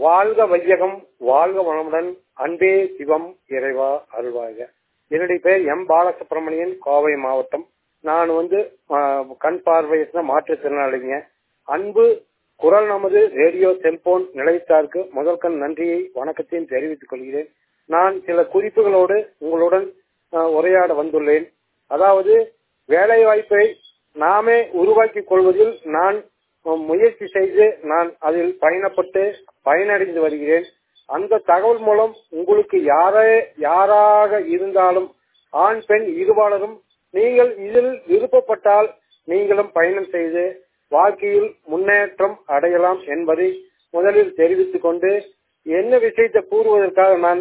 வாழ்க வையகம், வாழ்க வளமுடன், அன்பே சிவம், இறைவா அருள்வாக. என்னுடைய பெயர் எம் பாலசுப்ரமணியன், கோவை மாவட்டம். நான் கண் பார்வையற்ற மாற்றுத்திறனாளிங்க. அன்பு குரல் நமது ரேடியோ செல்போன் நிலையத்தாருக்கு முதற்கண் நன்றியை வணக்கத்தையும் தெரிவித்துக் கொள்கிறேன். நான் சில குறிப்புகளோடு உங்களுடன் உரையாட வந்துள்ளேன். அதாவது வேலை வாய்ப்பை நாமே உருவாக்கிக் கொள்வதில் நான் முயற்சி செய்து நான் அதில் பயணப்பட்டு பயனடைந்து வருகிறேன். அந்த தகவல் மூலம் உங்களுக்கு யாராக இருந்தாலும் ஆண் பெண் இருபாலரும் நீங்கள் இதில் விருப்பப்பட்டால் நீங்களும் பயணம் செய்து வாழ்க்கையில் முன்னேற்றம் அடையலாம் என்பதை முதலில் தெரிவித்துக் கொண்டு என்ன விஷயத்தை கூறுவதற்காக நான்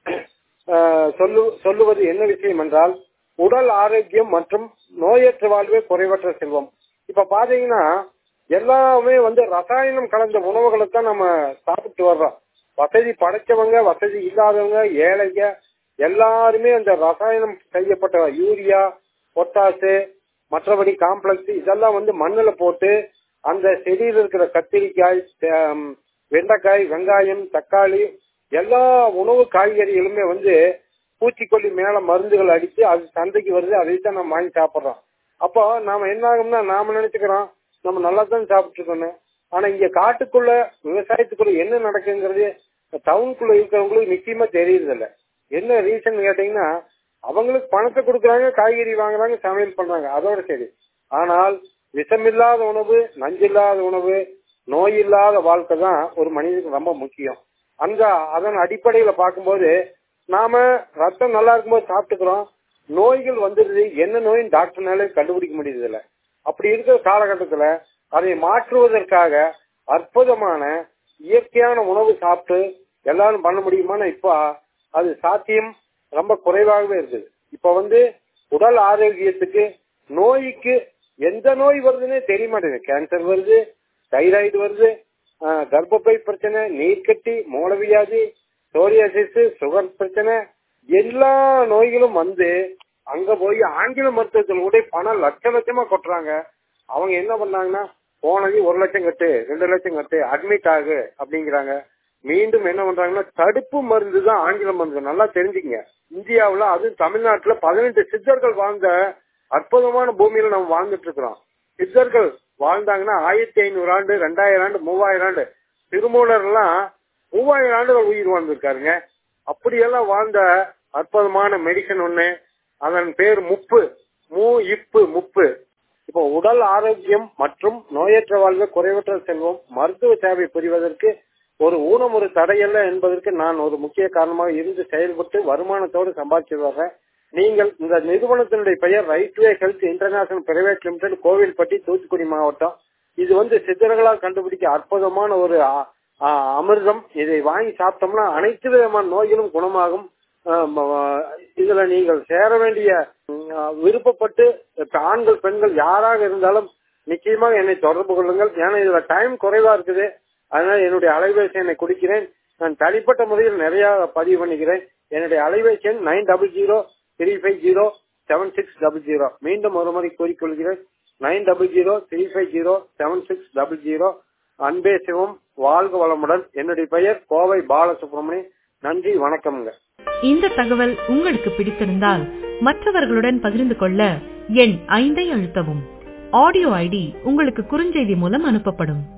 சொல்லுவது என்ன விஷயம் என்றால், உடல் ஆரோக்கியம் மற்றும் நோயற்ற வாழ்வே குறைவற்ற செல்வம். இப்ப பாத்தீங்கன்னா எல்லாமே ரசாயனம் கலந்த உணவுகளை தான் நம்ம சாப்பிட்டு வர்றோம். வசதி படைச்சவங்க, வசதி இல்லாதவங்க, ஏழைங்க எல்லாருமே அந்த ரசாயனம் செய்யப்பட்ட யூரியா, பொட்டாசு, மற்றபடி காம்ப்ளெக்ஸ் இதெல்லாம் மண்ணுல போட்டு அந்த செடியில் இருக்கிற கத்திரிக்காய், வெண்டைக்காய், வெங்காயம், தக்காளி எல்லா உணவு காய்கறிகளுமே பூச்சிக்கொல்லி மேல மருந்துகள் அடித்து அது சந்தைக்கு வருது. அதைத்தான் நம்ம வாங்கி சாப்பிடுறோம். அப்போ நாம என்ன ஆகும்னா நாம நினைச்சுக்கிறோம் நம்ம நல்லா தான் சாப்பிட்டு இருக்கோம். ஆனா இங்க காட்டுக்குள்ள விவசாயத்துக்குள்ள என்ன நடக்குங்கிறது டவுனுக்குள்ள இருக்கிறவங்களுக்கு நிச்சயமா தெரியுது இல்ல. என்ன ரீசன் கேட்டீங்கன்னா, அவங்களுக்கு பணத்தை கொடுக்குறாங்க, காய்கறி வாங்குறாங்க, சமையல் பண்றாங்க, அதோட சரி. ஆனால் விஷமில்லாத உணவு, நஞ்சில்லாத உணவு, நோய் இல்லாத வாழ்க்கை தான் ஒரு மனிதனுக்கு ரொம்ப முக்கியம். அதன் அடிப்படையில பார்க்கும்போது நாம ரத்தம் நல்லா இருக்கும்போது சாப்பிட்டுக்கிறோம், நோய்கள் வந்துடுது. என்ன நோயின் டாக்டர்னாலே கண்டுபிடிக்க முடியுது இல்ல. அப்படி இருக்கிற காலகட்டத்துல அதை மாற்றுவதற்காக அற்புதமான இயற்கையான உணவு சாப்பிட்டு எல்லாரும் பண்ண முடியுமான்னு இப்ப அது சாத்தியம் ரொம்ப குறைவாகவே இருக்குது. இப்ப உடல் ஆரோக்கியத்துக்கு நோய்க்கு எந்த நோய் வருதுன்னே தெரிய மாட்டேங்குது. கேன்சர் வருது, தைராய்டு வருது, கர்ப்பப்பை பிரச்சனை, நீர்க்கட்டி, மூலவியாதி, சோரியாசிஸ், சுகர் பிரச்சனை, எல்லா நோய்களும் அங்க போய் ஆங்கில மருத்துவத்தில் கூட பணம் லட்சமா கொட்டுறாங்க. அவங்க என்ன பண்ணாங்கன்னா, போனது 1 லட்சம் கட்டு, 2 லட்சம் கட்டு, அட்மிட் ஆகு அப்படிங்கிறாங்க. மீண்டும் என்ன பண்றாங்கன்னா, தடுப்பு மருந்து தான் ஆங்கில மருந்து. நல்லா தெரிஞ்சுக்கங்க, இந்தியாவுல அதுவும் தமிழ்நாட்டுல 18 சித்தர்கள் வாழ்ந்த அற்புதமான பூமியில நம்ம வாழ்ந்துட்டு இருக்கிறோம். சித்தர்கள் வாழ்ந்தாங்கன்னா 1500 ஆண்டு, 2000 ஆண்டு, 3000 ஆண்டு. திருமூலர் எல்லாம் 3000 ஆண்டுகள் உயிர் வாழ்ந்திருக்காருங்க. அப்படியெல்லாம் வாழ்ந்த அற்புதமான மெடிசன் ஒண்ணு, அதன் பேர் முப்பு. இப்போ உடல் ஆரோக்கியம் மற்றும் நோயற்ற வாழ்வு குறைவற்ற செல்வம் மருத்துவ சேவை புரிவதற்கு ஒரு ஊனம் ஒரு தடையல்ல என்பதற்கு நான் ஒரு முக்கிய காரணமாக இருந்து செயல்பட்டு வருமானத்தோடு சம்பாதிச்சு வர்றேன். நீங்கள் இந்த நிறுவனத்தினுடைய பெயர் Rightway health international private limited, Kovilpatti, Thoothukudi மாவட்டம். இது சித்தர்களால் கண்டுபிடிக்க அற்புதமான ஒரு அமிர்தம். இதை வாங்கி சாப்பிட்டோம்னா அனைத்து விதமான நோய்களும் குணமாகும். இதுல நீங்கள் சேர வேண்டிய விருப்பப்பட்டு ஆண்கள் பெண்கள் யாராக இருந்தாலும் நிச்சயமாக என்னை தொடர்பு கொள்ளுங்கள். ஏன்னா இதுல டைம் குறைவா இருக்குது. அதனால என்னுடைய அலைபேசி எண்ணை கொடுக்கிறேன். நான் தனிப்பட்ட முறையில் நிறைய பதிவு பண்ணிக்கிறேன். என்னுடைய அலைபேசி எண் 9003507600. மீண்டும் ஒரு முறை கூறிக்கொள்கிறேன், 9003507600. அன்பே சிவம், வாழ்க வளமுடன். என்னுடைய பெயர் கோவை பாலசுப்ரமணியன். நன்றி, வணக்கம்ங்க. இந்த தகவல் உங்களுக்கு பிடித்திருந்தால் மற்றவர்களுடன் பகிர்ந்து கொள்ள எண் 5 அழுத்தவும். ஆடியோ ஐடி உங்களுக்கு குறுஞ்செய்தி மூலம் அனுப்பப்படும்.